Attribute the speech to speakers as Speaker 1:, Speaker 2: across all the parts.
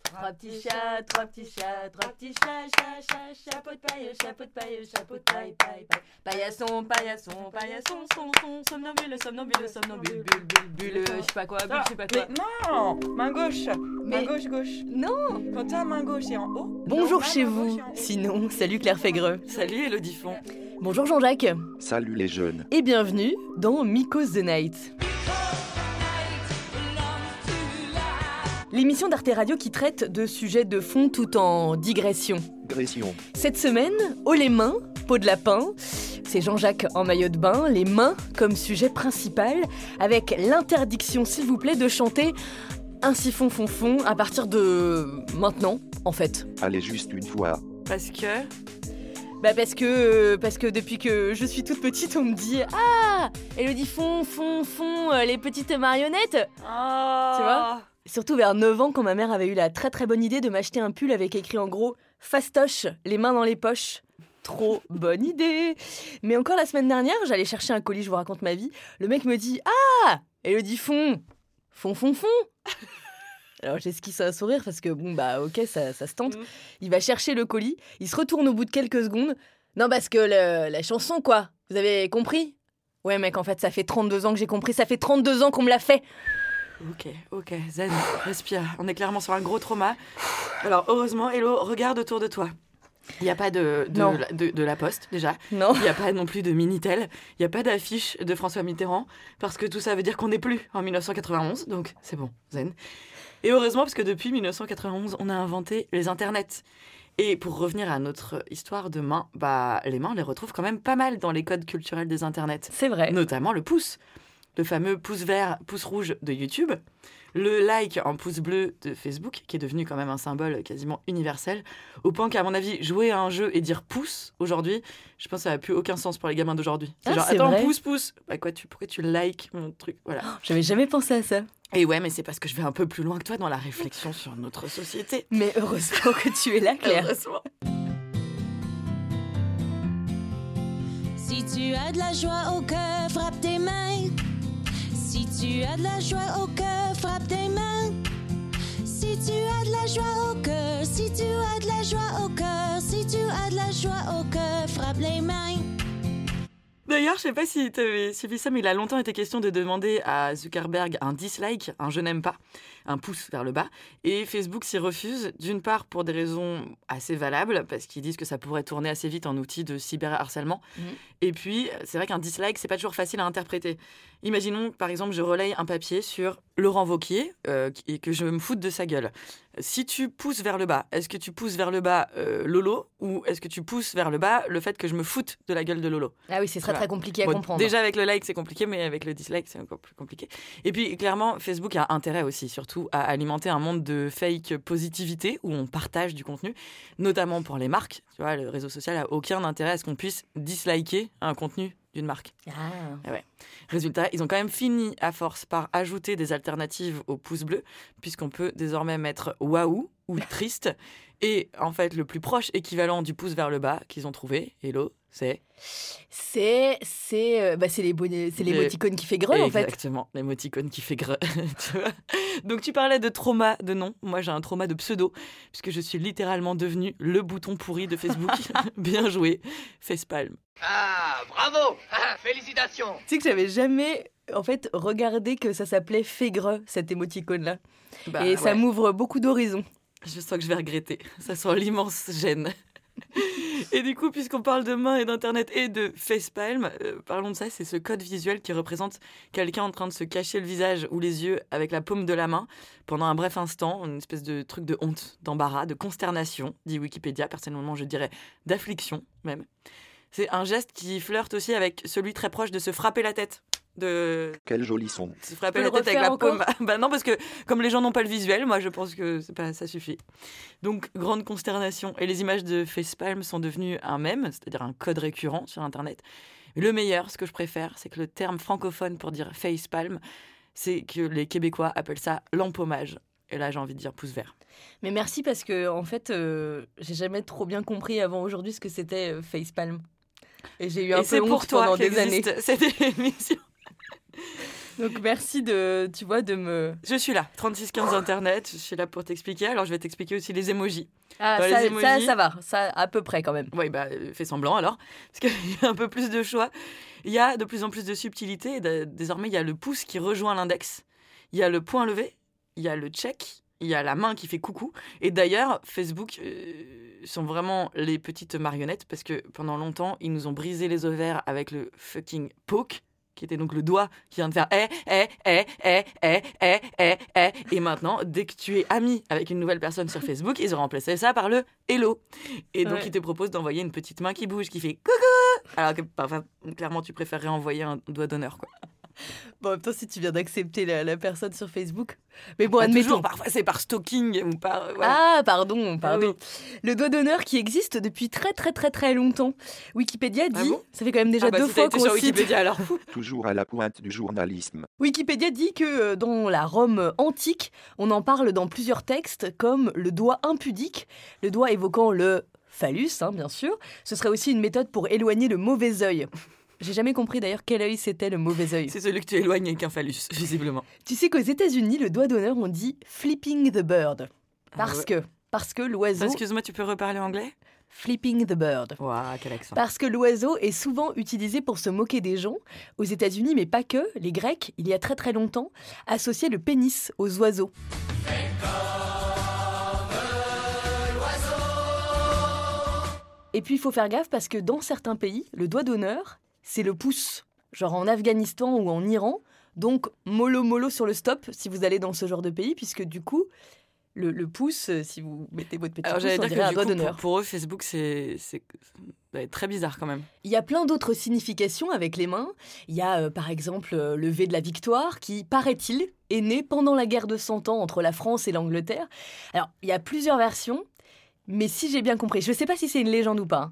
Speaker 1: Trois petits chats, trois petits chats, chapeau de paille, chapeau de paille, paille, paille. Paillasson, somnambule, bulle, je sais pas quoi, bulle, je sais pas quoi.
Speaker 2: Mais non, main gauche,
Speaker 1: Mais-
Speaker 2: main gauche.
Speaker 1: Non.
Speaker 2: Quand ta main gauche est en haut.
Speaker 1: Bonjour
Speaker 2: non,
Speaker 1: chez
Speaker 2: main gauche
Speaker 1: vous,
Speaker 2: est en haut.
Speaker 1: sinon, salut Claire Fégreux.
Speaker 2: Salut Elodie Font.
Speaker 1: Bonjour Jean-Jacques,
Speaker 3: Salut les jeunes.
Speaker 1: et bienvenue dans Miko's the Night. L'émission d'Arte Radio qui traite de sujets de fond tout en digression.
Speaker 3: Gression.
Speaker 1: Cette semaine, haut les mains, peau de lapin. C'est Jean-Jacques en maillot de bain, les mains comme sujet principal, avec l'interdiction, s'il vous plaît, de chanter un siphon fond à partir de maintenant, en fait.
Speaker 3: Allez juste une fois.
Speaker 2: Parce que.
Speaker 1: Parce que depuis que je suis toute petite, on me dit « Ah, Elodie fond, les petites marionnettes !»
Speaker 2: Oh.
Speaker 1: Tu vois ? Surtout vers 9 ans, quand ma mère avait eu la très très bonne idée de m'acheter un pull avec écrit en gros « Fastoche, les mains dans les poches ». Trop bonne idée. Mais encore la semaine dernière, j'allais chercher un colis, je vous raconte ma vie. Le mec me dit « Ah, Elodie fond. » Alors j'esquisse un sourire parce que ok, ça se tente. Il va chercher le colis, il se retourne au bout de quelques secondes. Non, parce que la chanson, quoi. Vous avez compris ? Ouais, mec, en fait, ça fait 32 ans que j'ai compris. Ça fait 32 ans qu'on me l'a fait.
Speaker 2: Ok, zen, respire. On est clairement sur un gros trauma. Alors, heureusement, Hello, regarde autour de toi. Il n'y a pas de la Poste, déjà.
Speaker 1: Non.
Speaker 2: Il n'y a pas non plus de Minitel. Il n'y a pas d'affiche de François Mitterrand. Parce que tout ça veut dire qu'on n'est plus en 1991. Donc, c'est bon, zen. Et heureusement, parce que depuis 1991, on a inventé les internets. Et pour revenir à notre histoire de mains, les mains, on les retrouve quand même pas mal dans les codes culturels des internets.
Speaker 1: C'est vrai.
Speaker 2: Notamment le pouce. Le fameux pouce vert, pouce rouge de YouTube. Le like en pouce bleu de Facebook, qui est devenu quand même un symbole quasiment universel. Au point qu'à mon avis, jouer à un jeu et dire pouce, aujourd'hui, je pense que ça n'a plus aucun sens pour les gamins d'aujourd'hui. C'est genre,
Speaker 1: c'est
Speaker 2: attends,
Speaker 1: vrai.
Speaker 2: pouce. Pourquoi tu likes mon truc ? Voilà.
Speaker 1: J'avais jamais pensé à ça.
Speaker 2: Et ouais, mais c'est parce que je vais un peu plus loin que toi dans la réflexion sur notre société.
Speaker 1: Mais heureusement que tu es là, Claire.
Speaker 2: Heureusement.
Speaker 4: Si tu as de la joie au cœur, frappe tes mains. Si tu as de la joie au cœur, frappe tes mains. Si tu as de la joie au cœur, si tu as de la joie au cœur, si tu as de la joie au cœur, frappe les mains.
Speaker 2: D'ailleurs, je sais pas si tu avais suivi ça, mais il a longtemps été question de demander à Zuckerberg un dislike, un je n'aime pas, un pouce vers le bas. Et Facebook s'y refuse, d'une part pour des raisons assez valables, parce qu'ils disent que ça pourrait tourner assez vite en outil de cyberharcèlement. Et puis, c'est vrai qu'un dislike, c'est pas toujours facile à interpréter. Imaginons, par exemple, je relaye un papier sur Laurent Wauquiez et que je me foute de sa gueule. Si tu pousses vers le bas, est-ce que tu pousses vers le bas Lolo ou est-ce que tu pousses vers le bas le fait que je me foute de la gueule de Lolo ?
Speaker 1: Ah oui, c'est très
Speaker 2: Voilà.
Speaker 1: très compliqué à
Speaker 2: Bon,
Speaker 1: comprendre.
Speaker 2: Déjà avec le like c'est compliqué, mais avec le dislike c'est encore plus compliqué. Et puis clairement Facebook a intérêt aussi surtout à alimenter un monde de fake positivité où on partage du contenu, notamment pour les marques. Tu vois, le réseau social a aucun intérêt à ce qu'on puisse disliker un contenu d'une marque.
Speaker 1: Ah.
Speaker 2: Résultat, ils ont quand même fini à force par ajouter des alternatives au pouce bleu, puisqu'on peut désormais mettre waouh ou triste. Et en fait, le plus proche équivalent du pouce vers le bas qu'ils ont trouvé, Hello, c'est
Speaker 1: l'émoticône qui fait greu, en fait.
Speaker 2: exactement, l'émoticône qui fait greu. Tu vois. Donc tu parlais de trauma de nom. Moi, j'ai un trauma de pseudo, puisque je suis littéralement devenue le bouton pourri de Facebook. Bien joué, facepalm.
Speaker 5: Ah, bravo. Félicitations.
Speaker 1: Tu sais que j'avais jamais, en fait, regardé que ça s'appelait Fégreux, cet émoticône-là. Et ça m'ouvre beaucoup d'horizons.
Speaker 2: Je sens que je vais regretter. Ça sent l'immense gêne. Et du coup, puisqu'on parle de mains et d'internet et de facepalm, parlons de ça, c'est ce code visuel qui représente quelqu'un en train de se cacher le visage ou les yeux avec la paume de la main pendant un bref instant, une espèce de truc de honte, d'embarras, de consternation, dit Wikipédia, personnellement je dirais d'affliction même. C'est un geste qui flirte aussi avec celui très proche de se frapper la tête.
Speaker 3: Quel joli son.
Speaker 2: Se frapper
Speaker 1: Tu
Speaker 2: la
Speaker 1: peux le
Speaker 2: tête avec la
Speaker 1: refaire
Speaker 2: paume. Non, parce que comme les gens n'ont pas le visuel, moi je pense que ça suffit. Donc, grande consternation. Et les images de facepalm sont devenues un mème, c'est-à-dire un code récurrent sur Internet. Le meilleur, ce que je préfère, c'est que le terme francophone pour dire facepalm, c'est que les Québécois appellent ça l'empaumage. Et là, j'ai envie de dire pouce vert.
Speaker 1: Mais merci parce que, en fait, j'ai jamais trop bien compris avant aujourd'hui ce que c'était facepalm. Et j'ai eu un peu honte pendant des années.
Speaker 2: Cette émission.
Speaker 1: Donc merci de me...
Speaker 2: Je suis là, 3615 Internet, je suis là pour t'expliquer. Alors je vais t'expliquer aussi les emojis.
Speaker 1: Ah,
Speaker 2: Dans
Speaker 1: ça,
Speaker 2: les emojis-
Speaker 1: ça va, ça à peu près quand même.
Speaker 2: Oui, fais semblant alors, parce qu'il y a un peu plus de choix. Il y a de plus en plus de subtilité. Et désormais, il y a le pouce qui rejoint l'index. Il y a le point levé, il y a le check, il y a la main qui fait coucou. Et d'ailleurs, Facebook sont vraiment les petites marionnettes, parce que pendant longtemps, ils nous ont brisé les ovaires avec le fucking poke, qui était donc le doigt qui vient de faire et maintenant, dès que tu es ami avec une nouvelle personne sur Facebook, ils ont remplacé ça par le hello. Et donc, ils te proposent d'envoyer une petite main qui bouge, qui fait coucou, alors que parfois, clairement, tu préférerais envoyer un doigt d'honneur, quoi.
Speaker 1: Bon, en même temps, si tu viens d'accepter la personne sur Facebook... Mais bon,
Speaker 2: Pas
Speaker 1: admettons.
Speaker 2: toujours, parfois c'est par stalking ou par... voilà.
Speaker 1: Ah, pardon.
Speaker 2: Ah oui.
Speaker 1: Le doigt d'honneur qui existe depuis très très très très longtemps. Wikipédia dit,
Speaker 2: Ah bon
Speaker 1: ça fait quand même déjà
Speaker 2: Ah bah,
Speaker 1: 2
Speaker 2: si t'as
Speaker 1: fois
Speaker 2: été
Speaker 1: qu'on
Speaker 2: sur
Speaker 1: cite...
Speaker 2: Wikipédia, alors.
Speaker 3: Toujours à la pointe du journalisme.
Speaker 1: Wikipédia dit que dans la Rome antique, on en parle dans plusieurs textes comme le doigt impudique, le doigt évoquant le phallus, bien sûr. Ce serait aussi une méthode pour éloigner le mauvais œil. J'ai jamais compris d'ailleurs quel œil c'était le mauvais œil.
Speaker 2: C'est celui que tu éloignes avec un phallus, visiblement.
Speaker 1: Tu sais qu'aux États-Unis, le doigt d'honneur, on dit flipping the bird. Parce que l'oiseau...
Speaker 2: Excuse-moi, tu peux reparler anglais?
Speaker 1: Flipping the bird.
Speaker 2: Ouah, quel accent.
Speaker 1: Parce que l'oiseau est souvent utilisé pour se moquer des gens. Aux États-Unis, mais pas que, les Grecs, il y a très très longtemps, associaient le pénis aux oiseaux. Et puis il faut faire gaffe parce que dans certains pays, le doigt d'honneur, c'est le pouce. Genre en Afghanistan ou en Iran. Donc mollo sur le stop si vous allez dans ce genre de pays, puisque du coup, le pouce, si vous mettez votre petit
Speaker 2: Alors
Speaker 1: pouce,
Speaker 2: j'allais
Speaker 1: on
Speaker 2: dire
Speaker 1: dirait un
Speaker 2: que
Speaker 1: doigt
Speaker 2: du coup,
Speaker 1: d'honneur.
Speaker 2: pour eux, Facebook, c'est très bizarre quand même.
Speaker 1: Il y a plein d'autres significations avec les mains. Il y a par exemple le V de la victoire qui, paraît-il, est né pendant la guerre de 100 ans entre la France et l'Angleterre. Alors, il y a plusieurs versions, mais si j'ai bien compris, je ne sais pas si c'est une légende ou pas,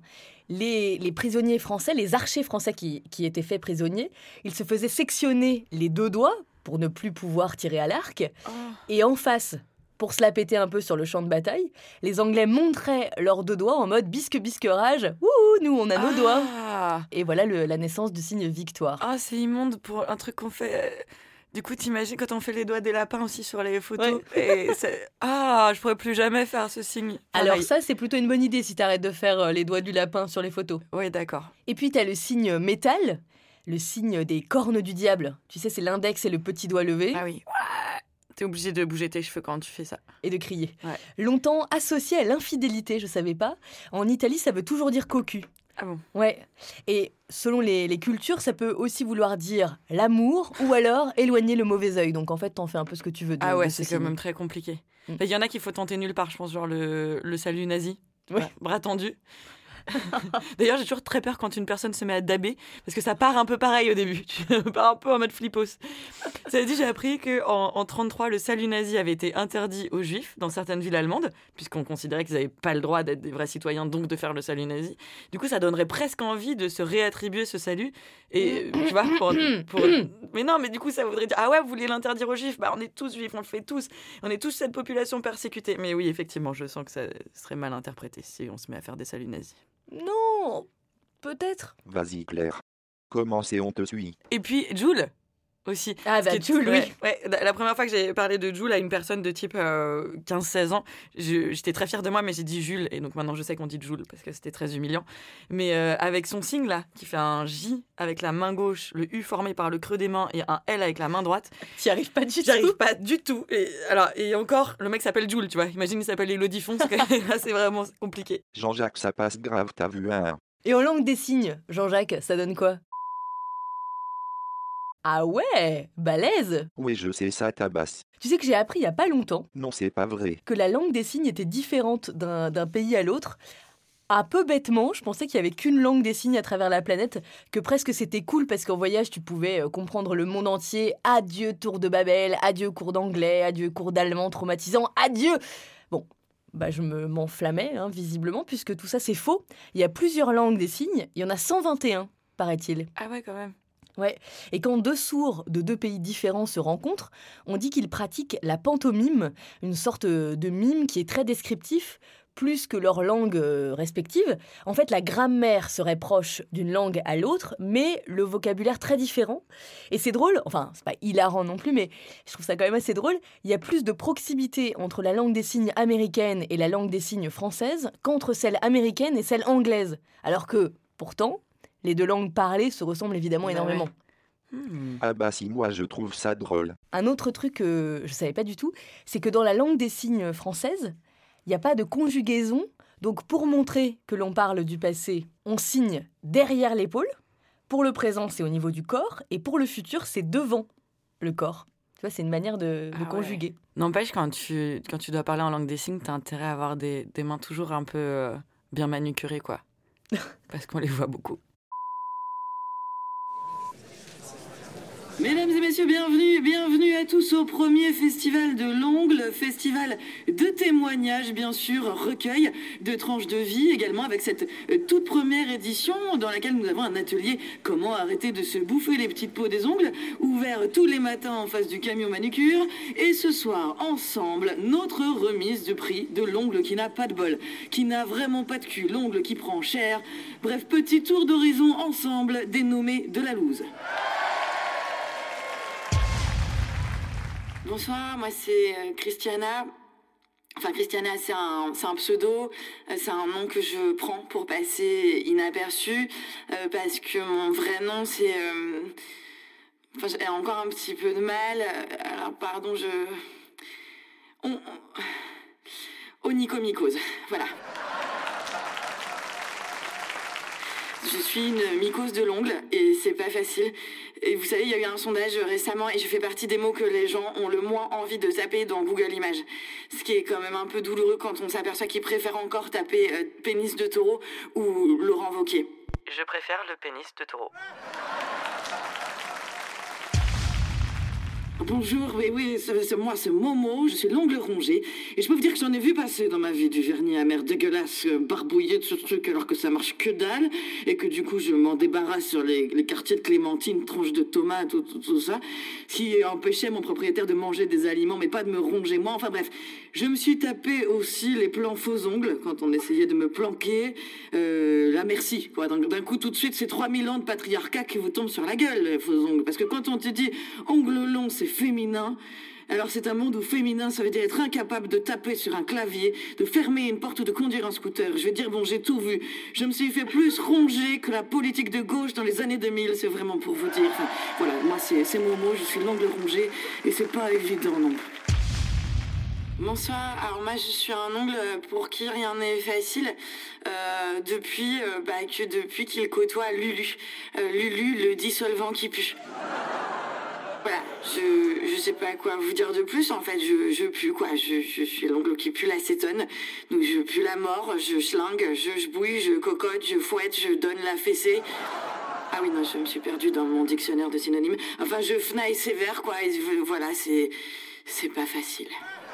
Speaker 1: les prisonniers français, les archers français qui étaient faits prisonniers, ils se faisaient sectionner les 2 doigts pour ne plus pouvoir tirer à l'arc.
Speaker 2: Oh.
Speaker 1: Et en face, pour se la péter un peu sur le champ de bataille, les Anglais montraient leurs 2 doigts en mode bisque rage. Wouhou, nous on a nos doigts.
Speaker 2: Ah,
Speaker 1: Et voilà la naissance du signe victoire.
Speaker 2: ah, c'est immonde pour un truc qu'on fait. Du coup, t'imagines quand on fait les doigts des lapins aussi sur les photos. Et je pourrais plus jamais faire ce signe.
Speaker 1: Alors
Speaker 2: Pareil.
Speaker 1: ça, c'est plutôt une bonne idée si t'arrêtes de faire les doigts du lapin sur les photos.
Speaker 2: Oui, d'accord.
Speaker 1: Et puis t'as le signe métal, le signe des cornes du diable. Tu sais, c'est l'index et le petit doigt levé.
Speaker 2: Ah oui. T'es obligé de bouger tes cheveux quand tu fais ça.
Speaker 1: Et de crier.
Speaker 2: Ouais.
Speaker 1: Longtemps associé à l'infidélité, je savais pas. En Italie, ça veut toujours dire cocu.
Speaker 2: Ah bon?
Speaker 1: Ouais. Et selon les cultures, ça peut aussi vouloir dire l'amour ou alors éloigner le mauvais œil. Donc en fait, t'en fais un peu ce que tu veux.
Speaker 2: Ah ouais,
Speaker 1: de ce
Speaker 2: c'est quand
Speaker 1: signe.
Speaker 2: même très compliqué.
Speaker 1: Mm.
Speaker 2: Il y en a qu'il faut tenter nulle part, je pense, genre le salut nazi.
Speaker 1: Ouais.
Speaker 2: Bras tendu. D'ailleurs, j'ai toujours très peur quand une personne se met à daber, parce que ça part un peu pareil au début. Tu pars un peu en mode flippos. Ça veut dire, j'ai appris qu'en 1933, le salut nazi avait été interdit aux juifs dans certaines villes allemandes, puisqu'on considérait qu'ils n'avaient pas le droit d'être des vrais citoyens, donc de faire le salut nazi. Du coup, ça donnerait presque envie de se réattribuer ce salut. Et tu vois, mais non, mais du coup, ça voudrait dire, ah ouais, vous voulez l'interdire aux juifs? Bah, on est tous juifs, on le fait tous. On est tous cette population persécutée. Mais oui, effectivement, je sens que ça serait mal interprété si on se met à faire des saluts nazis.
Speaker 1: Non, peut-être.
Speaker 3: Vas-y Claire. Commencez, on te suit.
Speaker 2: Et puis, Joule aussi.
Speaker 1: Ah
Speaker 2: Ce
Speaker 1: bah
Speaker 2: qui est-
Speaker 1: Joule, oui.
Speaker 2: ouais, la première fois que j'ai parlé de Joule à une personne de type 15-16 ans, j'étais très fière de moi, mais j'ai dit Jules, et donc maintenant je sais qu'on dit Joule, parce que c'était très humiliant. Mais avec son signe là, qui fait un J avec la main gauche, le U formé par le creux des mains, et un L avec la main droite,
Speaker 1: T'y arrives pas du tout.
Speaker 2: j'arrive pas du tout. Et encore, le mec s'appelle Joule, tu vois. Imagine, il s'appelle Elodie Fon, c'est vraiment compliqué.
Speaker 3: Jean-Jacques, ça passe grave, t'as vu un.
Speaker 1: Et en langue des signes, Jean-Jacques, ça donne quoi? Ah ouais, balèze.
Speaker 3: Oui, je sais, ça tabasse.
Speaker 1: Tu sais que j'ai appris il y a pas longtemps
Speaker 3: Non, c'est pas vrai.
Speaker 1: que la langue des signes était différente d'un pays à l'autre. Un peu bêtement, je pensais qu'il y avait qu'une langue des signes à travers la planète, que presque c'était cool parce qu'en voyage tu pouvais comprendre le monde entier. Adieu tour de Babel, adieu cours d'anglais, adieu cours d'allemand traumatisant, adieu. Bon, bah je m'enflammais visiblement puisque tout ça c'est faux. Il y a plusieurs langues des signes, il y en a 121 paraît-il.
Speaker 2: Ah ouais, quand même.
Speaker 1: Ouais, et quand 2 sourds de 2 pays différents se rencontrent, on dit qu'ils pratiquent la pantomime, une sorte de mime qui est très descriptif plus que leurs langues respectives. En fait, la grammaire serait proche d'une langue à l'autre, mais le vocabulaire très différent. Et c'est drôle, enfin, c'est pas hilarant non plus, mais je trouve ça quand même assez drôle. Il y a plus de proximité entre la langue des signes américaine et la langue des signes française qu'entre celle américaine et celle anglaise. Alors que, pourtant, les deux langues parlées se ressemblent évidemment énormément.
Speaker 2: Ouais.
Speaker 3: Ah bah si, moi je trouve ça drôle.
Speaker 1: Un autre truc que je savais pas du tout, c'est que dans la langue des signes française, il n'y a pas de conjugaison. Donc pour montrer que l'on parle du passé, on signe derrière l'épaule. Pour le présent, c'est au niveau du corps. Et pour le futur, c'est devant le corps. Tu vois, c'est une manière de conjuguer.
Speaker 2: N'empêche, quand tu dois parler en langue des signes, t'as intérêt à avoir des mains toujours un peu bien manucurées, quoi. Parce qu'on les voit beaucoup.
Speaker 6: Mesdames et messieurs, bienvenue à tous au premier festival de l'ongle, festival de témoignages bien sûr, recueil de tranches de vie également avec cette toute première édition dans laquelle nous avons un atelier comment arrêter de se bouffer les petites peaux des ongles, ouvert tous les matins en face du camion manucure et ce soir ensemble notre remise de prix de l'ongle qui n'a pas de bol, qui n'a vraiment pas de cul, l'ongle qui prend cher, bref petit tour d'horizon ensemble dénommé de la loose. Bonsoir, moi c'est Christiana. Enfin, Christiana, c'est un pseudo, c'est un nom que je prends pour passer inaperçu, parce que mon vrai nom c'est... Enfin, j'ai encore un petit peu de mal, alors pardon, onychomycose, voilà. Je suis une mycose de l'ongle et c'est pas facile. Et vous savez, il y a eu un sondage récemment et je fais partie des mots que les gens ont le moins envie de taper dans Google Images. Ce qui est quand même un peu douloureux quand on s'aperçoit qu'ils préfèrent encore taper pénis de taureau ou Laurent Wauquiez.
Speaker 2: Je préfère le pénis de taureau.
Speaker 6: Bonjour, oui, c'est moi, c'est Momo, je suis l'ongle rongé, et je peux vous dire que j'en ai vu passer dans ma vie du vernis amer dégueulasse, barbouillé de ce truc alors que ça marche que dalle, et que du coup je m'en débarrasse sur les quartiers de clémentine, tranches de tomates, tout ça, ce qui empêchait mon propriétaire de manger des aliments, mais pas de me ronger moi, enfin bref. Je me suis tapé aussi les plans faux ongles, quand on essayait de me planquer, là merci, quoi. Donc d'un coup tout de suite c'est 3000 ans de patriarcat qui vous tombent sur la gueule, les faux ongles, parce que quand on te dit ongles longs c'est féminin, alors c'est un monde où féminin ça veut dire être incapable de taper sur un clavier, de fermer une porte ou de conduire un scooter. Je vais dire bon, j'ai tout vu, je me suis fait plus ronger que la politique de gauche dans les années 2000, c'est vraiment pour vous dire. Enfin, voilà, moi c'est Momo, je suis l'ongle rongé et c'est pas évident non plus. Bonsoir, alors moi je suis un ongle pour qui rien n'est facile depuis qu'il côtoie Lulu. Lulu, le dissolvant qui pue. Voilà, je sais pas quoi vous dire de plus, en fait, je pue quoi, je suis l'ongle qui pue l'acétone, donc je pue la mort, je schlingue, je bouille, je cocotte, je fouette, je donne la fessée. Ah oui, non, je me suis perdue dans mon dictionnaire de synonymes. Enfin, je fnaille sévère quoi, et voilà, c'est pas facile.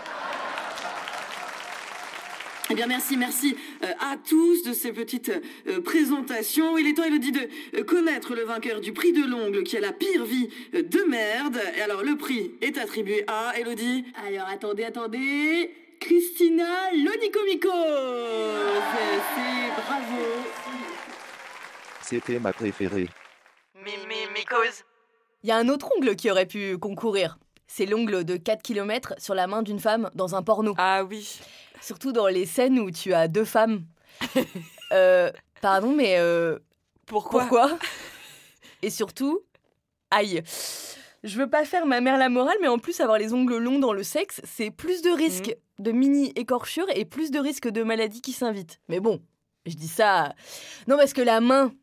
Speaker 6: Eh bien, merci à tous de ces petites présentations. Il est temps, Elodie, de connaître le vainqueur du prix de l'ongle qui a la pire vie de merde. Et alors, le prix est attribué à Elodie. Alors, attendez. Christina l'onychomycose. C'est bravo.
Speaker 3: C'était ma préférée.
Speaker 2: Mycose.
Speaker 1: Il y a un autre ongle qui aurait pu concourir. C'est l'ongle de 4 km sur la main d'une femme dans un porno.
Speaker 2: Ah oui.
Speaker 1: Surtout dans les scènes où tu as deux femmes. Pardon, mais pourquoi Et surtout, aïe. Je veux pas faire ma mère la morale, mais en plus, avoir les ongles longs dans le sexe, c'est plus de risques de mini-écorchures et plus de risques de maladies qui s'invitent. Mais bon, je dis ça... Non, parce que la main,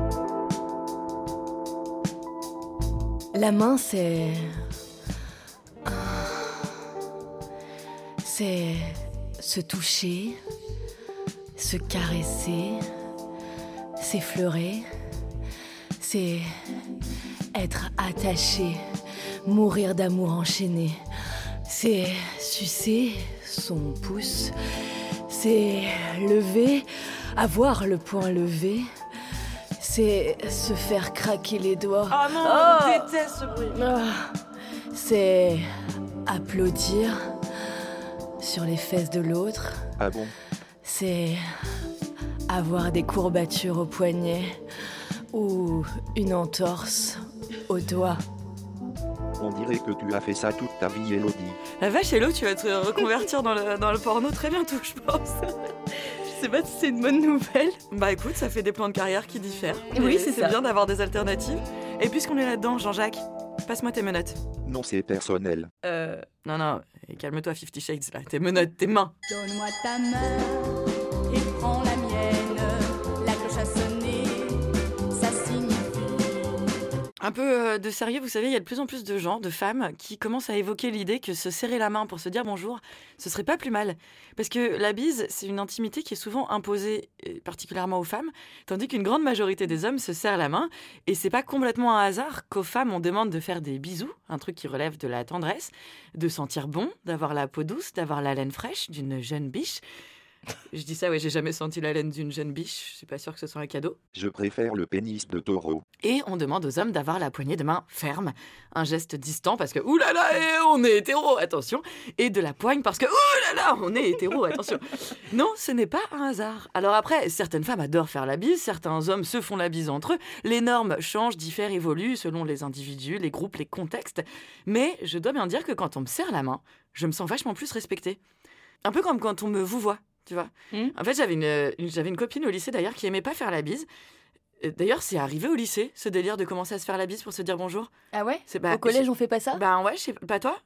Speaker 1: c'est... C'est se toucher, se caresser, s'effleurer, c'est être attaché, mourir d'amour enchaîné, c'est sucer son pouce, c'est lever, avoir le poing levé, c'est se faire craquer les doigts.
Speaker 2: Ah non, je déteste ce bruit.
Speaker 1: C'est applaudir sur les fesses de l'autre.
Speaker 3: Ah bon?
Speaker 1: c'est avoir des courbatures au poignet ou une entorse au doigt.
Speaker 3: On dirait que tu as fait ça toute ta vie, Elodie.
Speaker 2: La vache, Hello, tu vas te reconvertir dans le porno très bientôt, je pense.
Speaker 1: Je sais pas si c'est une bonne nouvelle.
Speaker 2: Bah écoute, ça fait des plans de carrière qui diffèrent.
Speaker 1: Oui,
Speaker 2: Mais
Speaker 1: c'est ça.
Speaker 2: C'est bien d'avoir des alternatives. Et puisqu'on est là-dedans, Jean-Jacques, passe-moi tes menottes.
Speaker 3: Non, c'est personnel.
Speaker 2: Non, et calme-toi, 50 Shades, là. Tes menottes, tes mains.
Speaker 4: Donne-moi ta main et prends la mienne. La cloche a sonné, ça signifie.
Speaker 2: Un peu de sérieux, vous savez, il y a de plus en plus de gens, de femmes, qui commencent à évoquer l'idée que se serrer la main pour se dire bonjour, ce serait pas plus mal. Parce que la bise, c'est une intimité qui est souvent imposée, particulièrement aux femmes, tandis qu'une grande majorité des hommes se serrent la main. Et c'est pas complètement un hasard qu'aux femmes, on demande de faire des bisous, un truc qui relève de la tendresse, de sentir bon, d'avoir la peau douce, d'avoir la laine fraîche d'une jeune biche. Je dis ça, ouais, j'ai jamais senti la laine d'une jeune biche, je suis pas sûre que ce soit un cadeau.
Speaker 3: Je préfère le pénis de taureau.
Speaker 2: Et on demande aux hommes d'avoir la poignée de main ferme, un geste distant parce que oulala, on est hétéro, attention, et de la poigne parce que oulala, on est hétéro, attention. Non, ce n'est pas un hasard. Alors après, certaines femmes adorent faire la bise, certains hommes se font la bise entre eux, les normes changent, diffèrent, évoluent selon les individus, les groupes, les contextes, mais je dois bien dire que quand on me serre la main, je me sens vachement plus respectée. Un peu comme quand on me vouvoie. Tu vois. En fait, j'avais une copine au lycée d'ailleurs qui aimait pas faire la bise. D'ailleurs, c'est arrivé au lycée, ce délire de commencer à se faire la bise pour se dire bonjour.
Speaker 1: Ah ouais?
Speaker 2: C'est,
Speaker 1: Au collège, on fait pas ça?
Speaker 2: Ben ouais, je sais pas toi.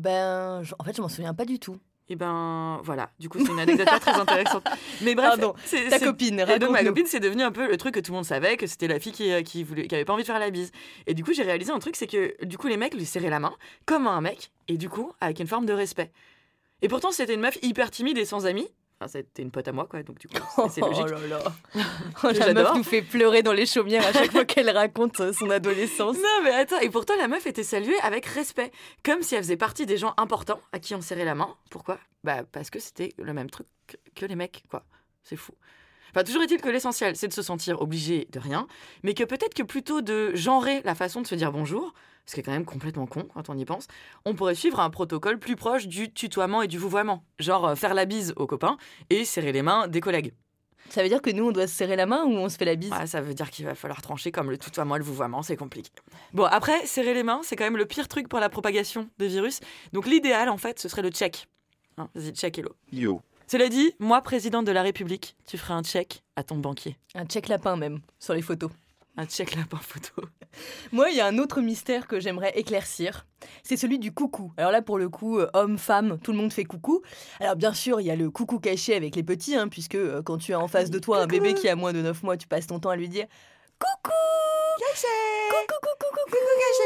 Speaker 1: En fait, je m'en souviens pas du tout.
Speaker 2: Et ben voilà, du coup c'est une anecdote pas très intéressante. Mais bref,
Speaker 1: Pardon, ta copine,
Speaker 2: et donc ma
Speaker 1: raconte-nous.
Speaker 2: copine, c'est devenu un peu le truc que tout le monde savait, que c'était la fille qui avait pas envie de faire la bise. Et du coup j'ai réalisé un truc, c'est que du coup les mecs lui serraient la main comme un mec, et du coup avec une forme de respect. Et pourtant c'était une meuf hyper timide et sans amis. Enfin, c'était une pote à moi, quoi, donc du coup, c'est logique.
Speaker 1: Oh là là. La
Speaker 2: J'adore.
Speaker 1: meuf nous fait pleurer dans les chaumières à chaque fois qu'elle raconte son adolescence.
Speaker 2: Non, mais attends, et pourtant la meuf était saluée avec respect, comme si elle faisait partie des gens importants à qui on serrait la main. Pourquoi? Bah, parce que c'était le même truc que les mecs, quoi. C'est fou. Enfin, toujours est-il que l'essentiel, c'est de se sentir obligé de rien, mais que peut-être que plutôt de genrer la façon de se dire bonjour, ce qui est quand même complètement con quand on y pense, on pourrait suivre un protocole plus proche du tutoiement et du vouvoiement. Genre faire la bise aux copains et serrer les mains des collègues.
Speaker 1: Ça veut dire que nous, on doit se serrer la main ou on se fait la bise?
Speaker 2: Ah, ça veut dire qu'il va falloir trancher comme le tutoiement et le vouvoiement, c'est compliqué. Bon, après, serrer les mains, c'est quand même le pire truc pour la propagation des virus. Donc l'idéal, en fait, ce serait le check. Hein, vas-y, check, hello.
Speaker 3: Yo.
Speaker 2: Cela dit, moi, présidente de la République, tu ferais un check à ton banquier.
Speaker 1: Un check lapin même, sur les photos.
Speaker 2: Un check lapin photo.
Speaker 1: Moi, il y a un autre mystère que j'aimerais éclaircir. C'est celui du coucou. Alors là, pour le coup, homme, femme, tout le monde fait coucou. Alors bien sûr, il y a le coucou caché avec les petits, hein, puisque quand tu as en face de toi un bébé qui a moins de 9 mois, tu passes ton temps à lui dire « Coucou !» Caché !« Coucou caché !»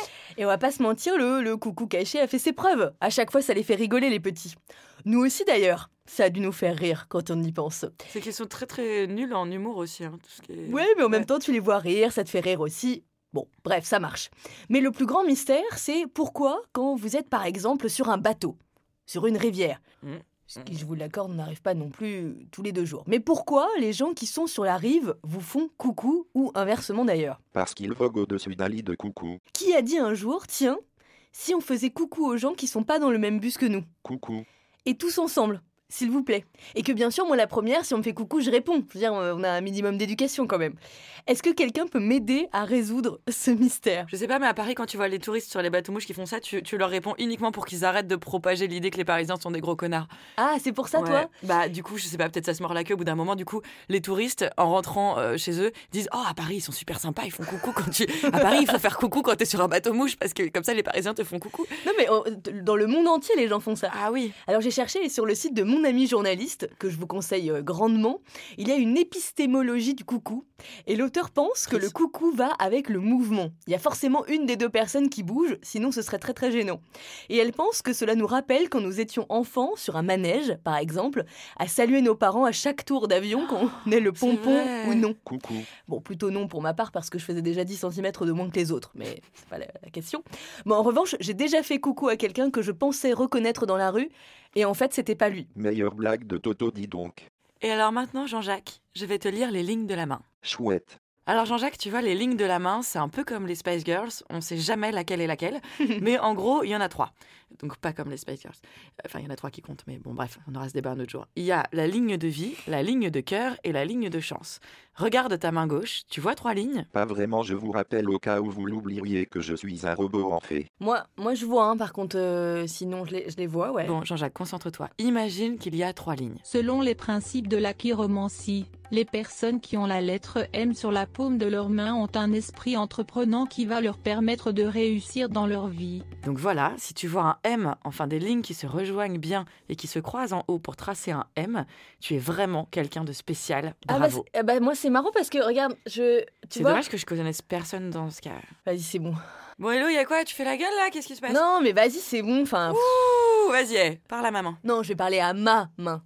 Speaker 1: Et on va pas se mentir, le coucou caché a fait ses preuves. À chaque fois, ça les fait rigoler, les petits. Nous aussi, d'ailleurs. Ça a dû nous faire rire quand on y pense.
Speaker 2: C'est qu'ils sont très très nuls en humour aussi. Hein, tout ce qui est...
Speaker 1: Ouais, mais en même temps, tu les vois rire, ça te fait rire aussi. Bon, bref, ça marche. Mais le plus grand mystère, c'est pourquoi, quand vous êtes par exemple sur un bateau, sur une rivière, ce qui, je vous l'accorde, n'arrive pas non plus tous les 2 jours. Mais pourquoi les gens qui sont sur la rive vous font coucou, ou inversement d'ailleurs?
Speaker 3: Parce qu'il vogue au-dessus d'un lit de coucou.
Speaker 1: Qui a dit un jour, tiens, si on faisait coucou aux gens qui sont pas dans le même bus que nous?
Speaker 3: Coucou.
Speaker 1: Et tous ensemble, s'il vous plaît. Et que bien sûr, moi la première, si on me fait coucou, je réponds. Je veux dire, on a un minimum d'éducation quand même. Est-ce que quelqu'un peut m'aider à résoudre ce mystère?
Speaker 2: Je sais pas, mais à Paris, quand tu vois les touristes sur les bateaux mouches qui font ça, tu leur réponds uniquement pour qu'ils arrêtent de propager l'idée que les Parisiens sont des gros connards.
Speaker 1: Ah, c'est pour ça,
Speaker 2: Ouais.
Speaker 1: toi?
Speaker 2: Bah, du coup, je sais pas, peut-être ça se mord la queue au bout d'un moment. Du coup, les touristes, en rentrant chez eux, disent « Oh, à Paris, ils sont super sympas, ils font coucou quand tu... À Paris, il faut faire coucou quand t'es sur un bateau mouche parce que comme ça, les Parisiens te font coucou.
Speaker 1: Non, mais dans le monde entier, les gens font ça. »
Speaker 2: Ah oui.
Speaker 1: Alors j'ai cherché sur le site de mon ami journaliste, que je vous conseille grandement, il y a une épistémologie du coucou. Et l'auteur pense que le coucou va avec le mouvement. Il y a forcément une des 2 personnes qui bouge, sinon ce serait très très gênant. Et elle pense que cela nous rappelle quand nous étions enfants, sur un manège par exemple, à saluer nos parents à chaque tour d'avion, quand on est le pompon
Speaker 2: vrai.
Speaker 1: ou non.
Speaker 3: Coucou.
Speaker 1: Bon, plutôt non pour ma part, parce que je faisais déjà 10 cm de moins que les autres, mais c'est pas la question. Bon, en revanche, j'ai déjà fait coucou à quelqu'un que je pensais reconnaître dans la rue, et en fait, c'était pas lui.
Speaker 3: Meilleure blague de Toto, dis donc.
Speaker 2: Et alors maintenant, Jean-Jacques, je vais te lire les lignes de la main.
Speaker 3: Chouette.
Speaker 2: Alors Jean-Jacques, tu vois, les lignes de la main, c'est un peu comme les Spice Girls. On sait jamais laquelle est laquelle. Mais en gros, il y en a 3. Donc pas comme les Spice Girls. Enfin, il y en a 3 qui comptent. Mais bon, bref, on aura ce débat un autre jour. Il y a la ligne de vie, la ligne de cœur et la ligne de chance. Regarde ta main gauche. Tu vois 3 lignes ?
Speaker 3: Pas vraiment, je vous rappelle au cas où vous l'oublieriez que je suis un robot en fait.
Speaker 1: Moi je vois, hein, par contre, sinon je les vois, ouais.
Speaker 2: Bon, Jean-Jacques, concentre-toi. Imagine qu'il y a 3 lignes.
Speaker 7: Selon les principes de la chiromancie, les personnes qui ont la lettre M sur la paume de leurs mains ont un esprit entreprenant qui va leur permettre de réussir dans leur vie.
Speaker 2: Donc voilà, si tu vois un M, enfin des lignes qui se rejoignent bien et qui se croisent en haut pour tracer un M, tu es vraiment quelqu'un de spécial. Bravo.
Speaker 1: Moi c'est marrant parce que regarde, tu
Speaker 2: C'est
Speaker 1: vois.
Speaker 2: dommage que je connaisse personne dans ce cas.
Speaker 1: Vas-y, c'est bon.
Speaker 2: Bon, hello, il y a quoi ? Tu fais la gueule là ? Qu'est-ce qui se passe ?
Speaker 1: Non, mais vas-y, c'est bon, enfin.
Speaker 2: Ouh, vas-y, parle à maman.
Speaker 1: Non, je vais parler à ma main.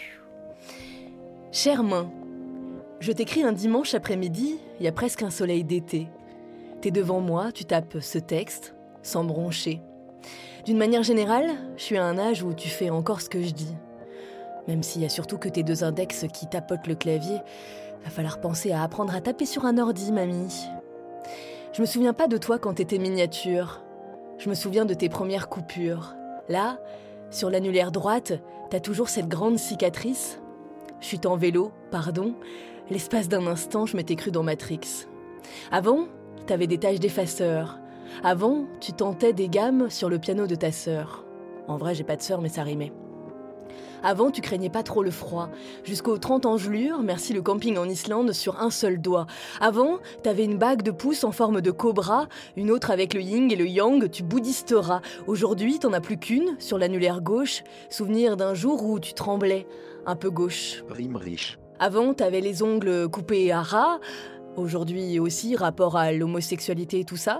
Speaker 1: Chère main, je t'écris un dimanche après-midi, il y a presque un soleil d'été. T'es devant moi, tu tapes ce texte, sans broncher. D'une manière générale, je suis à un âge où tu fais encore ce que je dis. Même s'il y a surtout que tes 2 index qui tapotent le clavier, va falloir penser à apprendre à taper sur un ordi, mamie. Je me souviens pas de toi quand t'étais miniature. Je me souviens de tes premières coupures. Là, sur l'annulaire droite, t'as toujours cette grande cicatrice. Chute en vélo, pardon. L'espace d'un instant, je m'étais cru dans Matrix. Avant, t'avais des taches d'effaceur. Avant, tu tentais des gammes sur le piano de ta sœur. En vrai, j'ai pas de sœur, mais ça rimait. Avant, tu craignais pas trop le froid. Jusqu'aux 30 engelures, merci le camping en Islande, sur un seul doigt. Avant, t'avais une bague de pouce en forme de cobra, une autre avec le yin et le yang, tu bouddhisteras. Aujourd'hui, t'en as plus qu'une, sur l'annulaire gauche. Souvenir d'un jour où tu tremblais, un peu gauche.
Speaker 3: Rime riche.
Speaker 1: Avant, t'avais les ongles coupés à ras. Aujourd'hui aussi, rapport à l'homosexualité et tout ça.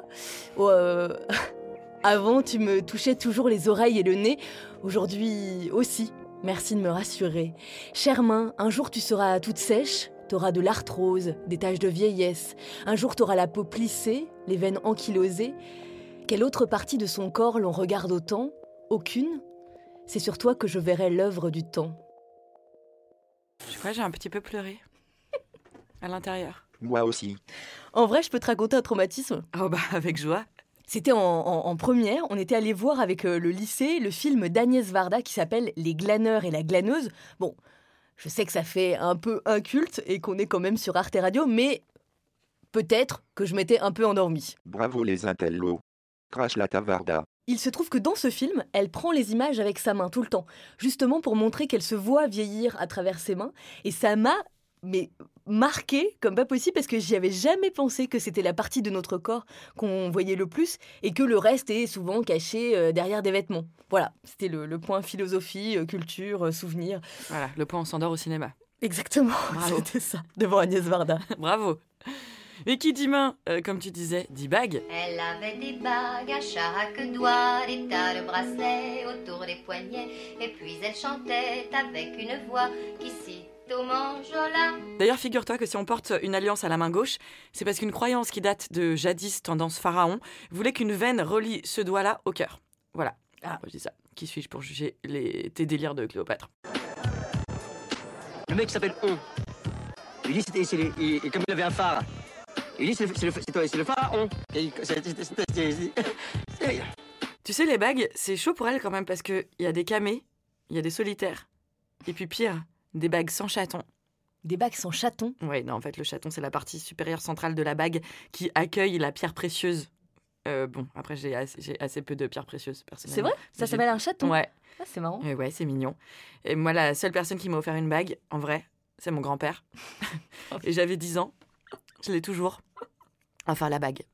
Speaker 1: Avant, tu me touchais toujours les oreilles et le nez. Aujourd'hui aussi. Merci de me rassurer. Chère main, un jour tu seras toute sèche, t'auras de l'arthrose, des taches de vieillesse. Un jour t'auras la peau plissée, les veines ankylosées. Quelle autre partie de son corps l'on regarde autant ? Aucune. C'est sur toi que je verrai l'œuvre du temps.
Speaker 2: Je crois que j'ai un petit peu pleuré. À l'intérieur.
Speaker 3: Moi aussi.
Speaker 1: En vrai, je peux te raconter un traumatisme.
Speaker 2: Oh bah, avec joie.
Speaker 1: C'était en première, on était allé voir avec le lycée le film d'Agnès Varda qui s'appelle Les glaneurs et la glaneuse. Bon, je sais que ça fait un peu inculte et qu'on est quand même sur Arte Radio, mais peut-être que je m'étais un peu endormie.
Speaker 3: Bravo les intellos. Crash la tavarda.
Speaker 1: Il se trouve que dans ce film, elle prend les images avec sa main tout le temps, justement pour montrer qu'elle se voit vieillir à travers ses mains. Et ça m'a marqué comme pas possible parce que j'y avais jamais pensé que c'était la partie de notre corps qu'on voyait le plus et que le reste est souvent caché derrière des vêtements. Voilà, c'était le point philosophie, culture, souvenir.
Speaker 2: Voilà, le point on s'endort au cinéma.
Speaker 1: Exactement,
Speaker 2: Bravo.
Speaker 1: c'était ça, devant Agnès Varda.
Speaker 2: Bravo. Et qui dit main, comme tu disais, dit bague.
Speaker 4: Elle avait des bagues à chaque doigt, des tas de bracelets autour des poignets, et puis elle chantait avec une voix qui cite au manjola.
Speaker 2: D'ailleurs, figure-toi que si on porte une alliance à la main gauche, c'est parce qu'une croyance qui date de jadis, tendance pharaon, voulait qu'une veine relie ce doigt-là au cœur. Voilà.
Speaker 1: Ah.
Speaker 2: Je dis ça. Qui suis-je pour juger tes délires de Cléopâtre ?
Speaker 8: Le mec s'appelle On. Il dit et comme il avait un phare, il dit c'est le pharaon.
Speaker 2: Tu sais, les bagues, c'est chaud pour elle quand même parce qu'il y a des camés, il y a des solitaires. Et puis pire, des bagues sans chaton.
Speaker 1: Des bagues sans chaton.
Speaker 2: Ouais, non, en fait, le chaton, c'est la partie supérieure centrale de la bague qui accueille la pierre précieuse. Bon, après, j'ai assez peu de pierres précieuses, personnellement.
Speaker 1: C'est vrai ? Ça s'appelle un chaton ?
Speaker 2: Ouais.
Speaker 1: Ah, c'est marrant.
Speaker 2: Ouais, c'est mignon. Et moi, la seule personne qui m'a offert une bague, en vrai, c'est mon grand-père. Et j'avais 10 ans. Je l'ai toujours. Enfin, la bague.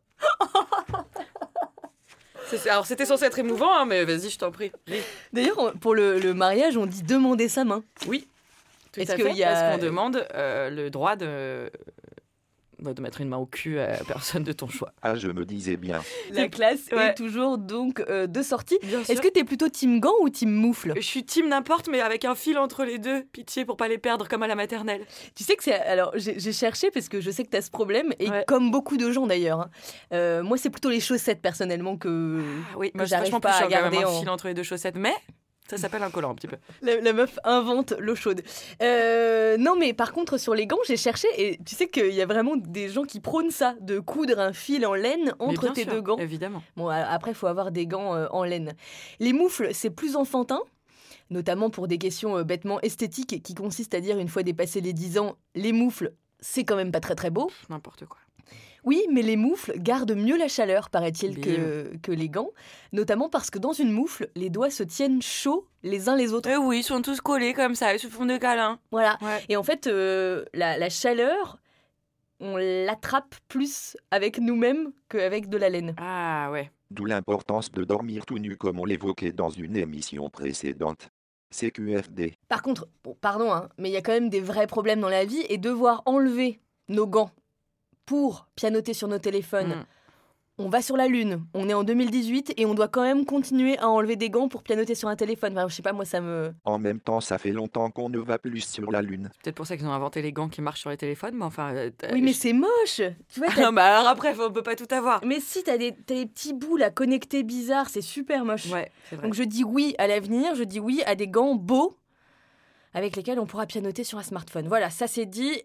Speaker 2: Alors, c'était censé être émouvant, hein, mais vas-y, je t'en prie.
Speaker 1: D'ailleurs, pour le mariage, on dit demander sa main.
Speaker 2: Oui, tout
Speaker 1: Est-ce
Speaker 2: à
Speaker 1: qu'il
Speaker 2: fait,
Speaker 1: y a-
Speaker 2: parce qu'on demande le droit de mettre une main au cul à personne de ton choix.
Speaker 3: Ah, je me disais bien.
Speaker 1: La classe
Speaker 2: Ouais.
Speaker 1: est toujours donc de sortie.
Speaker 2: Bien
Speaker 1: Est-ce que t'es plutôt team gant ou team moufle ?
Speaker 2: Je suis team n'importe, mais avec un fil entre les deux. Pitié pour pas les perdre comme à la maternelle.
Speaker 1: Tu sais que c'est... Alors, j'ai cherché parce que je sais que t'as ce problème, et
Speaker 2: Ouais.
Speaker 1: comme beaucoup de gens d'ailleurs. Hein. Moi, c'est plutôt les chaussettes, personnellement, que...
Speaker 2: Ah oui,
Speaker 1: que
Speaker 2: moi, je suis
Speaker 1: j'arrive
Speaker 2: vachement
Speaker 1: pas
Speaker 2: plus
Speaker 1: à
Speaker 2: chiant quand même,
Speaker 1: garder
Speaker 2: un
Speaker 1: en-
Speaker 2: fil entre les deux chaussettes, mais Ça s'appelle un collant un petit peu.
Speaker 1: La meuf invente l'eau chaude. Non, mais par contre, sur les gants, j'ai cherché et tu sais qu'il y a vraiment des gens qui prônent ça, de coudre un fil en laine entre
Speaker 2: Mais bien
Speaker 1: tes
Speaker 2: sûr,
Speaker 1: deux gants.
Speaker 2: Évidemment.
Speaker 1: Bon, après, il faut avoir des gants en laine. Les moufles, c'est plus enfantin, notamment pour des questions bêtement esthétiques qui consistent à dire, une fois dépassé les 10 ans, les moufles, c'est quand même pas très très beau.
Speaker 2: N'importe quoi.
Speaker 1: Oui, mais les moufles gardent mieux la chaleur, paraît-il, que les gants. Notamment parce que dans une moufle, les doigts se tiennent chauds les uns les autres.
Speaker 2: Oui, ils sont tous collés comme ça, ils se font des câlins.
Speaker 1: Voilà.
Speaker 2: Ouais.
Speaker 1: Et en fait, la chaleur, on l'attrape plus avec nous-mêmes qu'avec de la laine.
Speaker 2: Ah ouais.
Speaker 3: D'où l'importance de dormir tout nu comme on l'évoquait dans une émission précédente. CQFD.
Speaker 1: Par contre, bon, pardon, hein, mais il y a quand même des vrais problèmes dans la vie et devoir enlever nos gants pour pianoter sur nos téléphones. On va sur la Lune, on est en 2018 et on doit quand même continuer à enlever des gants pour pianoter sur un téléphone. Enfin, je sais pas, moi ça me...
Speaker 3: En même temps, ça fait longtemps qu'on ne va plus sur la Lune.
Speaker 2: C'est peut-être pour ça qu'ils ont inventé les gants qui marchent sur les téléphones, mais enfin...
Speaker 1: Oui, mais c'est moche. Tu vois,
Speaker 2: non, mais alors après, on peut pas tout avoir.
Speaker 1: Mais si, t'as des petits bouts là connectés bizarres, c'est super moche.
Speaker 2: Ouais, c'est vrai.
Speaker 1: Donc je dis oui à l'avenir, je dis oui à des gants beaux avec lesquels on pourra pianoter sur un smartphone. Voilà, ça c'est dit.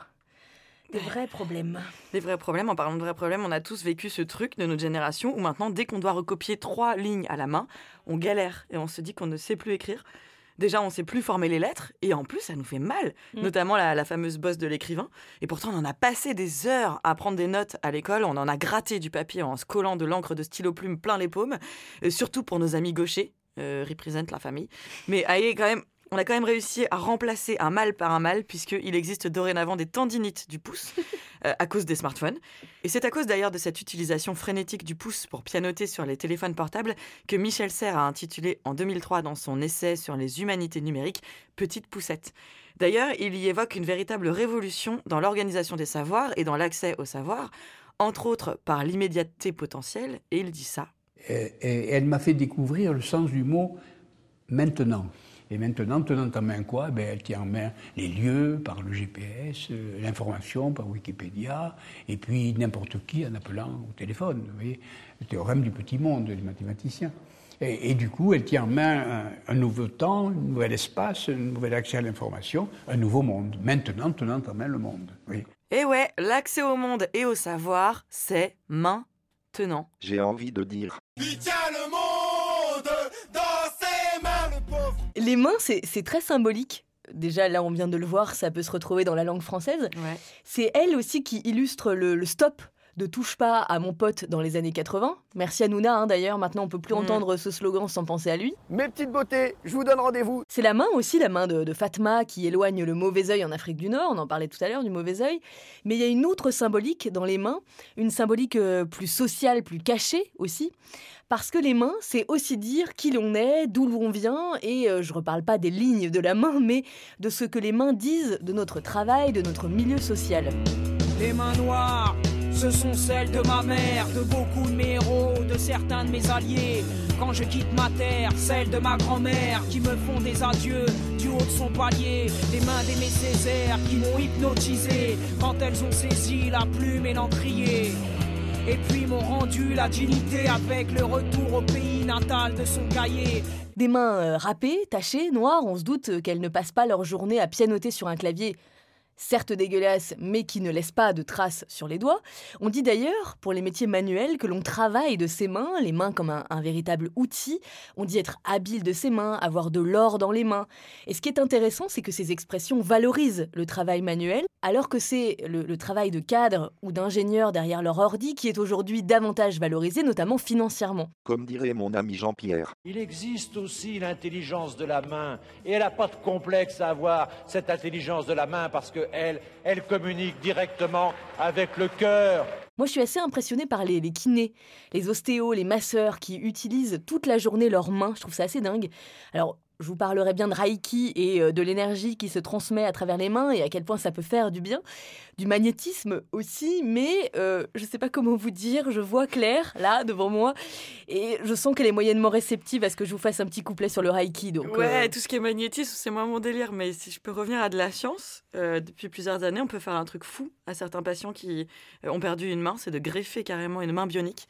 Speaker 1: Des vrais problèmes.
Speaker 2: Des vrais problèmes. En parlant de vrais problèmes, on a tous vécu ce truc de notre génération où maintenant, dès qu'on doit recopier 3 lignes à la main, on galère et on se dit qu'on ne sait plus écrire. Déjà, on ne sait plus former les lettres et en plus, ça nous fait mal, notamment la fameuse bosse de l'écrivain. Et pourtant, on en a passé des heures à prendre des notes à l'école. On en a gratté du papier en se collant de l'encre de stylo plume plein les paumes, surtout pour nos amis gauchers, représente la famille. Mais allez, quand même... On a quand même réussi à remplacer un mal par un mal, puisqu'il existe dorénavant des tendinites du pouce à cause des smartphones. Et c'est à cause d'ailleurs de cette utilisation frénétique du pouce pour pianoter sur les téléphones portables que Michel Serres a intitulé en 2003 dans son essai sur les humanités numériques « Petite poussette ». D'ailleurs, il y évoque une véritable révolution dans l'organisation des savoirs et dans l'accès au savoir, entre autres par l'immédiateté potentielle, et il dit ça.
Speaker 9: Et elle m'a fait découvrir le sens du mot « maintenant ». Et maintenant, tenant en main quoi ? Elle tient en main les lieux par le GPS, l'information par Wikipédia, et puis n'importe qui en appelant au téléphone. Vous voyez, le théorème du petit monde des mathématiciens. Et du coup, elle tient en main un nouveau temps, un nouvel espace, un nouvel accès à l'information, un nouveau monde. Maintenant, tenant en main le monde. Oui.
Speaker 2: Et ouais, l'accès au monde et au savoir, c'est maintenant.
Speaker 3: J'ai envie de dire...
Speaker 10: Il tient le monde dans ses mains, le pauvre.
Speaker 1: Les mains, c'est très symbolique. Déjà, là, on vient de le voir, ça peut se retrouver dans la langue française.
Speaker 2: Ouais.
Speaker 1: C'est elle aussi qui illustre le stop de touche pas à mon pote dans les années 80. Merci à Nouna, d'ailleurs. Maintenant, on peut plus entendre ce slogan sans penser à lui.
Speaker 10: Mes petites beautés, je vous donne rendez-vous.
Speaker 1: C'est la main aussi, la main de Fatma, qui éloigne le mauvais œil en Afrique du Nord. On en parlait tout à l'heure du mauvais œil. Mais il y a une autre symbolique dans les mains, une symbolique plus sociale, plus cachée aussi. Parce que les mains, c'est aussi dire qui l'on est, d'où l'on vient, et je reparle pas des lignes de la main, mais de ce que les mains disent de notre travail, de notre milieu social.
Speaker 11: Les mains noires, ce sont celles de ma mère, de beaucoup de mes héros, de certains de mes alliés. Quand je quitte ma terre, celles de ma grand-mère qui me font des adieux du haut de son palier. Les mains d'Aimé Césaire qui m'ont hypnotisé quand elles ont saisi la plume et l'encrier. Et puis m'ont rendu la dignité avec le retour au pays natal de son cahier.
Speaker 1: Des mains râpées, tachées, noires, on se doute qu'elles ne passent pas leur journée à pianoter sur un clavier. Certes dégueulasse, mais qui ne laisse pas de traces sur les doigts. On dit d'ailleurs, pour les métiers manuels, que l'on travaille de ses mains, les mains comme un véritable outil. On dit être habile de ses mains, avoir de l'or dans les mains. Et ce qui est intéressant, c'est que ces expressions valorisent le travail manuel, alors que c'est le travail de cadre ou d'ingénieur derrière leur ordi qui est aujourd'hui davantage valorisé, notamment financièrement.
Speaker 3: Comme dirait mon ami Jean-Pierre.
Speaker 12: Il existe aussi l'intelligence de la main, et elle n'a pas de complexe à avoir cette intelligence de la main parce que elle communique directement avec le cœur.
Speaker 1: Moi, je suis assez impressionnée par les kinés, les ostéos, les masseurs qui utilisent toute la journée leurs mains. Je trouve ça assez dingue. Alors, je vous parlerai bien de Reiki et de l'énergie qui se transmet à travers les mains et à quel point ça peut faire du bien. Du magnétisme aussi, mais je ne sais pas comment vous dire, je vois clair, là, devant moi, et je sens qu'elle est moyennement réceptive à ce que je vous fasse un petit couplet sur le Reiki. Donc,
Speaker 2: ouais, tout ce qui est magnétisme, c'est moins mon délire, mais si je peux revenir à de la science, depuis plusieurs années, on peut faire un truc fou à certains patients qui ont perdu une main, c'est de greffer carrément une main bionique.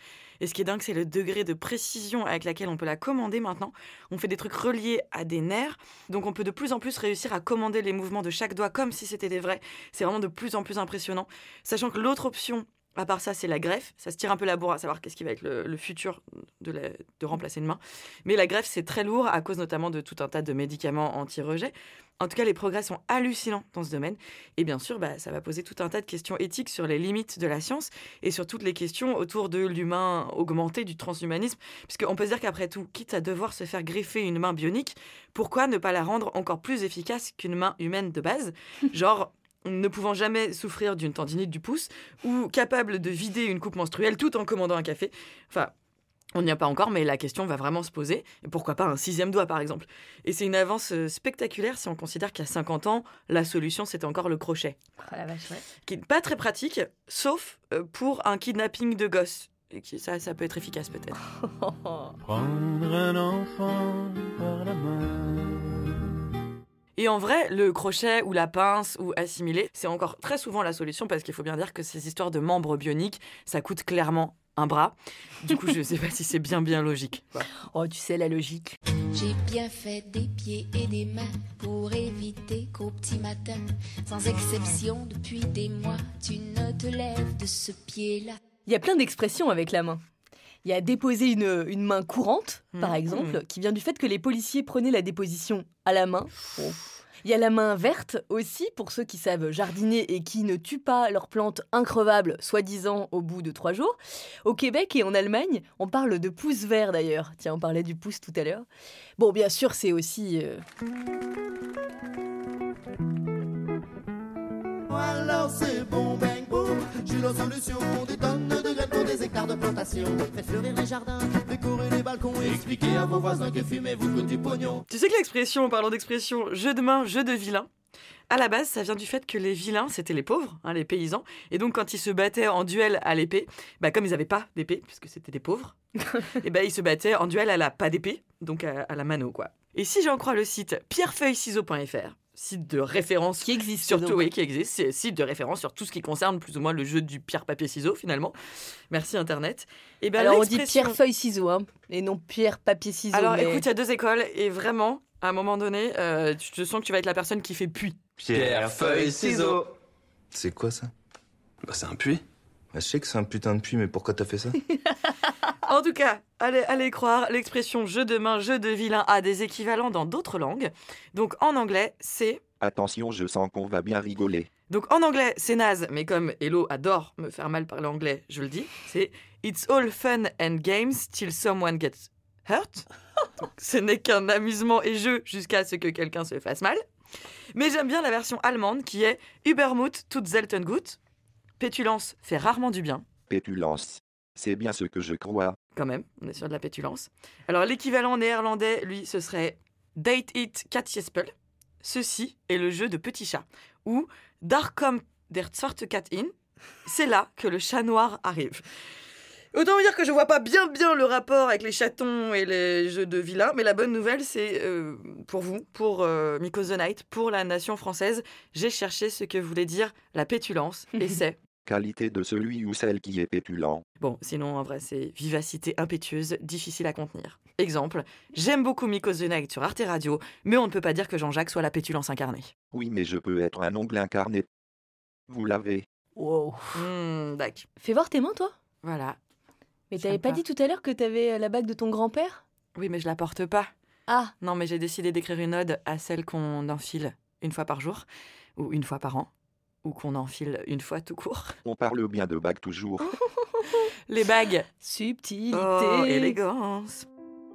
Speaker 2: Et ce qui est dingue, c'est le degré de précision avec laquelle on peut la commander maintenant. On fait des trucs reliés à des nerfs, donc on peut de plus en plus réussir à commander les mouvements de chaque doigt comme si c'était des vrais. C'est vraiment de plus en plus impressionnant. Sachant que l'autre option, à part ça, c'est la greffe. Ça se tire un peu la bourre à savoir qu'est-ce qui va être le futur de remplacer une main. Mais la greffe, c'est très lourd à cause notamment de tout un tas de médicaments anti-rejet. En tout cas, les progrès sont hallucinants dans ce domaine. Et bien sûr, ça va poser tout un tas de questions éthiques sur les limites de la science et sur toutes les questions autour de l'humain augmenté, du transhumanisme. Puisqu'on peut se dire qu'après tout, quitte à devoir se faire greffer une main bionique, pourquoi ne pas la rendre encore plus efficace qu'une main humaine de base ? Genre, ne pouvant jamais souffrir d'une tendinite du pouce ou capable de vider une coupe menstruelle tout en commandant un café. Enfin, on n'y a pas encore, mais la question va vraiment se poser. Et pourquoi pas un 6e doigt, par exemple ? Et c'est une avance spectaculaire si on considère qu'il y a 50 ans, la solution, c'était encore le crochet.
Speaker 1: Oh la vache, ouais.
Speaker 2: Qui n'est pas très pratique, sauf pour un kidnapping de gosse. Et ça peut être efficace, peut-être.
Speaker 10: Prendre un enfant par la main.
Speaker 2: Et en vrai, le crochet ou la pince ou assimiler, c'est encore très souvent la solution parce qu'il faut bien dire que ces histoires de membres bioniques, ça coûte clairement un bras. Du coup, je sais pas si c'est bien logique. Quoi.
Speaker 1: Oh, tu sais, la logique.
Speaker 4: J'ai bien fait des pieds et des mains pour éviter qu'au petit matin, sans exception depuis des mois, tu ne te lèves de ce pied-là.
Speaker 1: Il y a plein d'expressions avec la main. Il y a déposer une main courante, par exemple, qui vient du fait que les policiers prenaient la déposition à la main. Bon. Il y a la main verte aussi, pour ceux qui savent jardiner et qui ne tuent pas leurs plantes increvables, soi-disant au bout de 3 jours. Au Québec et en Allemagne, on parle de pouce vert d'ailleurs. Tiens, on parlait du pouce tout à l'heure. Bon, bien sûr, c'est aussi...
Speaker 10: Alors c'est bon, bang, boum. J'ai la solution, des tonnes de graines pour des hectares de plantation. Faites fleurir les jardins, décorer les balcons et expliquer à vos voisins que fumer vous coûte du pognon.
Speaker 2: Tu sais que l'expression, en parlant d'expression, jeu de main, jeu de vilain, à la base, ça vient du fait que les vilains, c'était les pauvres, les paysans. Et donc, quand ils se battaient en duel à l'épée, comme ils n'avaient pas d'épée, puisque c'était des pauvres, et ils se battaient en duel à la pas d'épée, donc à la mano, quoi. Et si j'en crois le site pierrefeuilleciseaux.fr, site de référence
Speaker 1: qui existe
Speaker 2: surtout, oui, qui existe, c'est site de référence sur tout ce qui concerne plus ou moins le jeu du pierre-papier-ciseaux, finalement. Merci Internet. Et
Speaker 1: alors, on dit pierre-feuille-ciseaux, et non pierre-papier-ciseaux.
Speaker 2: Alors, écoute, il y a 2 écoles, et vraiment, à un moment donné, tu te sens que tu vas être la personne qui fait puits.
Speaker 13: Pierre, feuille, ciseaux.
Speaker 14: C'est quoi ça ?
Speaker 13: C'est un puits.
Speaker 14: Je sais que c'est un putain de puits, mais pourquoi t'as fait ça ?
Speaker 2: En tout cas, allez croire, l'expression jeu de main, jeu de vilain a des équivalents dans d'autres langues. Donc en anglais, c'est...
Speaker 3: Attention, je sens qu'on va bien rigoler.
Speaker 2: Donc en anglais, c'est naze, mais comme Hello adore me faire mal parler anglais, je le dis, c'est It's all fun and games till someone gets hurt. Donc, ce n'est qu'un amusement et jeu jusqu'à ce que quelqu'un se fasse mal. Mais j'aime bien la version allemande qui est Übermut tut selten gut. Pétulance fait rarement du bien.
Speaker 3: Pétulance. C'est bien ce que je crois.
Speaker 2: Quand même, on est sur de la pétulance. Alors l'équivalent néerlandais, lui, ce serait Date it Katjespel. Ceci est le jeu de petit chat. Ou Daar komt der zwarte kat in. C'est là que le chat noir arrive. Autant dire que je vois pas bien le rapport avec les chatons et les jeux de vilains, mais la bonne nouvelle, c'est pour vous, pour Miko's the Night, pour la nation française, j'ai cherché ce que voulait dire la pétulance, et c'est...
Speaker 3: Qualité de celui ou celle qui est pétulant.
Speaker 2: Bon, sinon, en vrai, c'est vivacité impétueuse, difficile à contenir. Exemple, j'aime beaucoup Miko's the Night sur Arte Radio, mais on ne peut pas dire que Jean-Jacques soit la pétulance incarnée.
Speaker 3: Oui, mais je peux être un ongle incarné. Vous l'avez.
Speaker 1: Wow.
Speaker 2: Dac.
Speaker 1: Fais voir tes mains, toi.
Speaker 2: Voilà.
Speaker 1: Mais t'avais pas dit tout à l'heure que t'avais la bague de ton grand-père ?
Speaker 2: Oui, mais je la porte pas.
Speaker 1: Ah.
Speaker 2: Non, mais j'ai décidé d'écrire une ode à celle qu'on enfile une fois par jour, ou une fois par an, ou qu'on enfile une fois tout court.
Speaker 3: On parle bien de bagues toujours.
Speaker 2: Les bagues.
Speaker 1: Subtilité.
Speaker 2: Oh, élégance.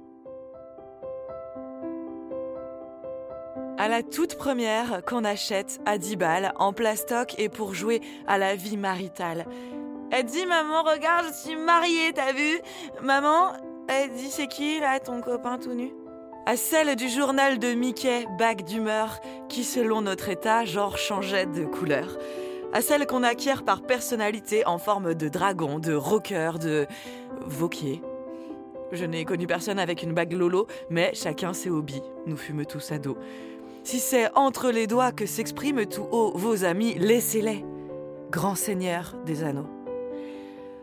Speaker 2: À la toute première qu'on achète à 10 balles en plastoc et pour jouer à la vie maritale. Elle dit, maman, regarde, je suis mariée, t'as vu ? Maman, elle dit, c'est qui, là, ton copain tout nu ? À celle du journal de Mickey, bague d'humeur, qui, selon notre état, genre changeait de couleur. À celle qu'on acquiert par personnalité en forme de dragon, de rocker, de vauquier. Je n'ai connu personne avec une bague Lolo, mais chacun ses hobbies. Nous fûmes tous ados. Si c'est entre les doigts que s'expriment tout haut vos amis, laissez-les. Grand seigneur des anneaux.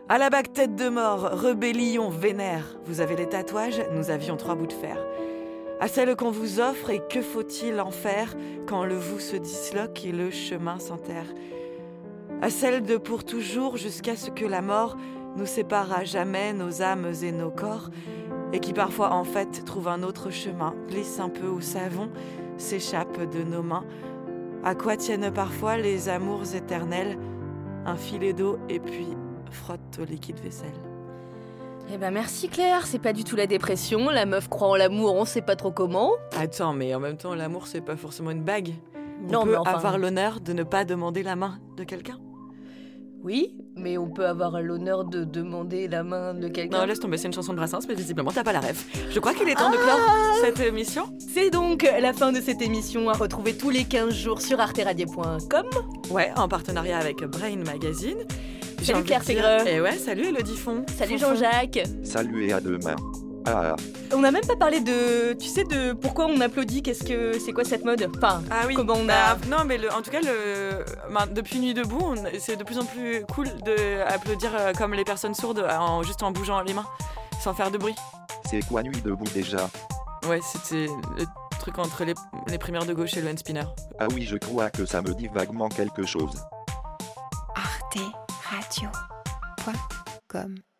Speaker 2: À la bague tête de mort, rébellion vénère. Vous avez les tatouages, nous avions 3 bouts de fer. À celle qu'on vous offre, et que faut-il en faire quand le vous se disloque et le chemin s'enterre? À celle de pour toujours, jusqu'à ce que la mort nous sépare à jamais nos âmes et nos corps, et qui parfois en fait trouve un autre chemin, glisse un peu au savon, s'échappe de nos mains. À quoi tiennent parfois les amours éternels? Un filet d'eau et puis frotte au liquide vaisselle.
Speaker 1: Eh ben merci Claire, c'est pas du tout la dépression, la meuf croit en l'amour, on sait pas trop comment.
Speaker 2: Attends, mais en même temps, l'amour, c'est pas forcément une bague.
Speaker 1: Non,
Speaker 2: On peut
Speaker 1: mais enfin...
Speaker 2: avoir l'honneur de ne pas demander la main de quelqu'un.
Speaker 1: Oui, mais on peut avoir l'honneur de demander la main de quelqu'un.
Speaker 2: Non, laisse tomber, c'est une chanson de Brassens, mais visiblement, t'as pas la ref. Je crois qu'il est temps de clore cette émission.
Speaker 1: C'est donc la fin de cette émission à retrouver tous les 15 jours sur arteradio.com.
Speaker 2: Ouais, en partenariat avec Brain Magazine.
Speaker 1: Salut Claire Fégreux.
Speaker 2: Et ouais, salut Elodie Fon.
Speaker 1: Salut Jean-Jacques.
Speaker 3: Salut et à demain. Ah.
Speaker 1: On n'a même pas parlé de, tu sais, de pourquoi on applaudit, c'est quoi cette mode? Enfin,
Speaker 2: ah oui,
Speaker 1: comment on a...
Speaker 2: non, mais en tout cas, depuis Nuit debout, c'est de plus en plus cool d'applaudir comme les personnes sourdes, juste en bougeant les mains, sans faire de bruit.
Speaker 3: C'est quoi Nuit debout déjà?
Speaker 2: Ouais, c'était le truc entre les primaires de gauche et le hand spinner.
Speaker 3: Ah oui, je crois que ça me dit vaguement quelque chose.
Speaker 15: arteradio.com